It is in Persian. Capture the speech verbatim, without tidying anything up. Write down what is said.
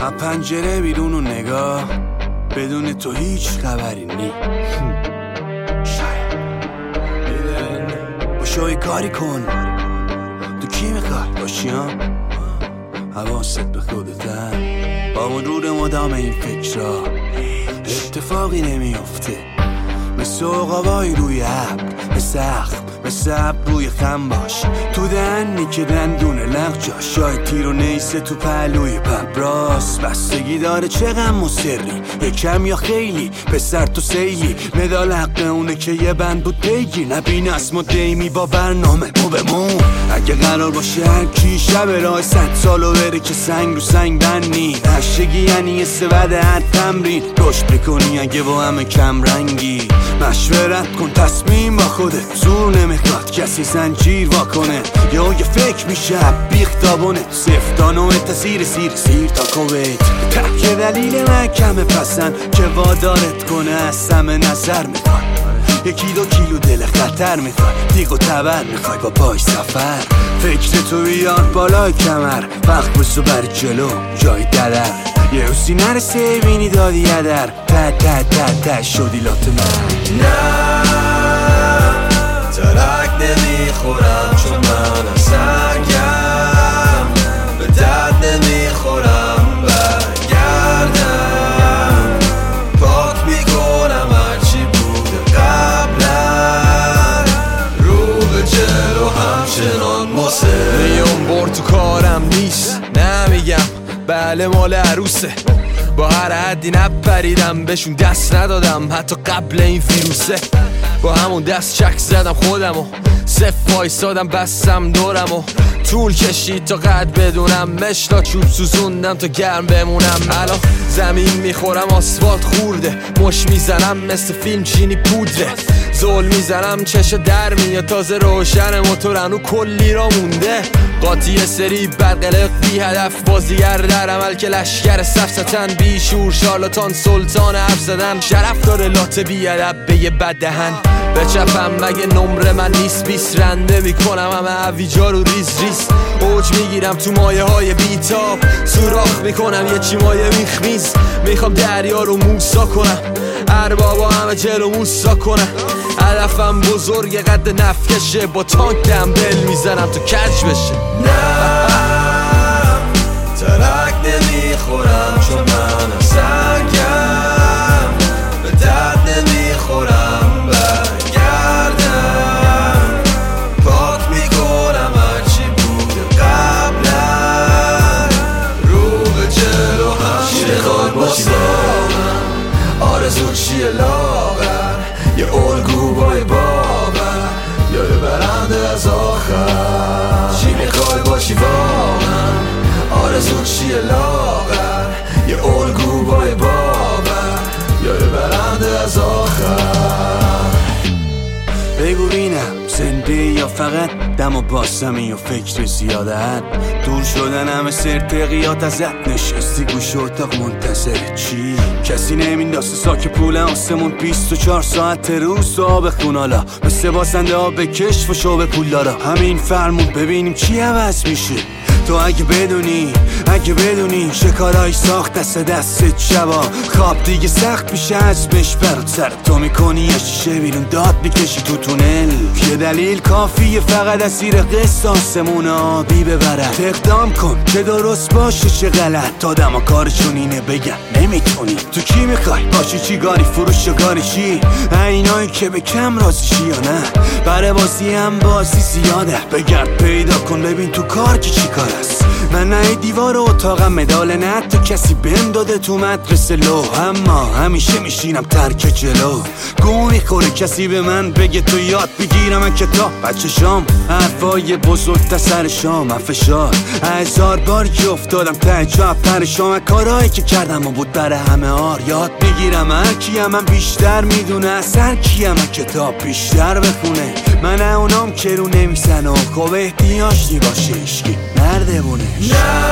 از پنجره بیرون و نگاه، بدون تو هیچ خبری نی. با شوی کاری کن، تو کی میخوای باشی ها؟ حواست به خودت، با مرور مدام این فکرها اتفاقی نمیافته. مثل عقابای روی ابر، مثل اخم، مثل ابر روی خم باش. تو دهنی که دندونه لغ جا، شاید تیر و نیسه تو پهلوی پبراس. بستگی داره چه غم و سری، یکم یا خیلی، پسر تو سیلی. مدال حق اونه که یه بند بود بگیر، نبین اسم و دیمی با برنامه تو بمون. اگه قرار باشه هر کی شب راه صد سالو بره که سنگ رو سنگ بنی. نشگی یعنی یه سود هر تمرین، رشد بکنی اگه با همه کم رنگی. مشورت کن تصمیم با خودت، زور نمیخواد کسی زنجیر واکنه. یا یه فکر میشه بیختابونه، سفتانو تسیر سیر سیر تا کویت. که دلیل محکمه پسند که وادارت کنه از سم نظر میخوای. یکی دو کیلو دل خطر میخوای، دیگ و تبر میخوای با پای سفر. فکر تو بیار بالای کمر، وقت بسو بر جلو جای دلر. یه حسی نرسه بینی دادی یدر، تا تا تا تا شدی لات من. نه ترک نمیخورم چون من سنگم، به درد نمیخورم برگردم. پاک میکنم هرچی بوده قبلا، رو به جلو همچنان ماسه. میون بر تو کارم نیست، نمیگم بله مال عروسه. با هر حدی نپریدم بهشون دست ندادم، حتی قبل این ویروسه. با همون دست چک زدم خودمو، صف وایسادم بستم دورمو. طول کشید تا قد بدونم، مشتا چوب سوزوندم تا گرم بمونم. الان زمین میخورم آسفالت خورده، مش میزنم مثل فیلم چینی پودره. زول میزنم چشا در میاد، تازه روشن موتورنو کلی را مونده. قاطی سری بدقلق بی هدف، بازیگر در عمل که لشگر سفستن. بی شور شارلاتان سلطان حرف زدن، شرف داره لات بی ادب به یه بد دهن. به چپم مگه نمره من نیست، بیس رنده میکنم همه عویجا رو ریز ریز. اوج میگیرم تو مایه های بیتاب، سوراخ میکنم یه چی مایه میخمیز. میخوام دریا رو موسا کنم، اربابا همه جلو موسا کنم. هدفم بزرگ قد نفکشه، با تانک دمبل میزنم تو کج بشه. نه ترک نمیخورم چون من سنگم، به درد نمیخورم برگردم. پاک میکنم هرچی بوده قبلا، رو به جلو همچه خواهی باشی. آرزو چیه لاغر، یه الگو بای باور، یا یه برنده از آخر. چی میخوای باشی واقعا، آرزو چیه لاغر، یه الگو بای باور، یا یه برنده از آخر. بگو بینم زنده یا فقط دم و باسمی و فکر زیادت. دور شدن همه سرتقیات ازت، نشستی گوش اتاق منتظر چی؟ کسی نمینداسه ساک پول آسمون، بیست و چهار ساعت روز و آب خونالا. مثل باسنده ها به کشف و شو به پول دارا. همین فرمون ببینیم چی عوض میشه. تو اگه بدونی، اگه بدونی شکارای ساخت دست دست شبا. خواب دیگه سخت میشه عزمش برات، سر تو میکنی یه شیشه بیرون داد میکشی تو تونل. یه دلیل کافیه فقط اسیر قسطاسمون آبی ببرد. اقدام کن که درست باشه چه غلط، آدم ها کارشون اینه بگن نمیتونی. تو کی میخوای باشی، چی گاری فروش و گاری چی؟ اینایی که به کم راضیشی یا نه؟ برای بازی هم بازی زیاده، بگرد پیدا کن ببین تو کار که چی کار است. من نه دیوار اتاقم مدال نه تو کسی بهم داده تو مدرسه لو، اما همیشه میشینم ترک جلو. گو میخوره کسی به من بگه تو یاد بگیرم من کتاب بچه شام. حرفای بزرگ تا سر شام، من فشار هزار بار که افتادم ته جا پرشام. کارهایی که کردم و بود برای همه آر، یاد بگیرم هر کیم من بیشتر میدونه از هر کیم من کتاب بیشتر بخونه. من اونام که رو نمیزن و خوب احتیاج نی باشه اشکی نرده بونه. نه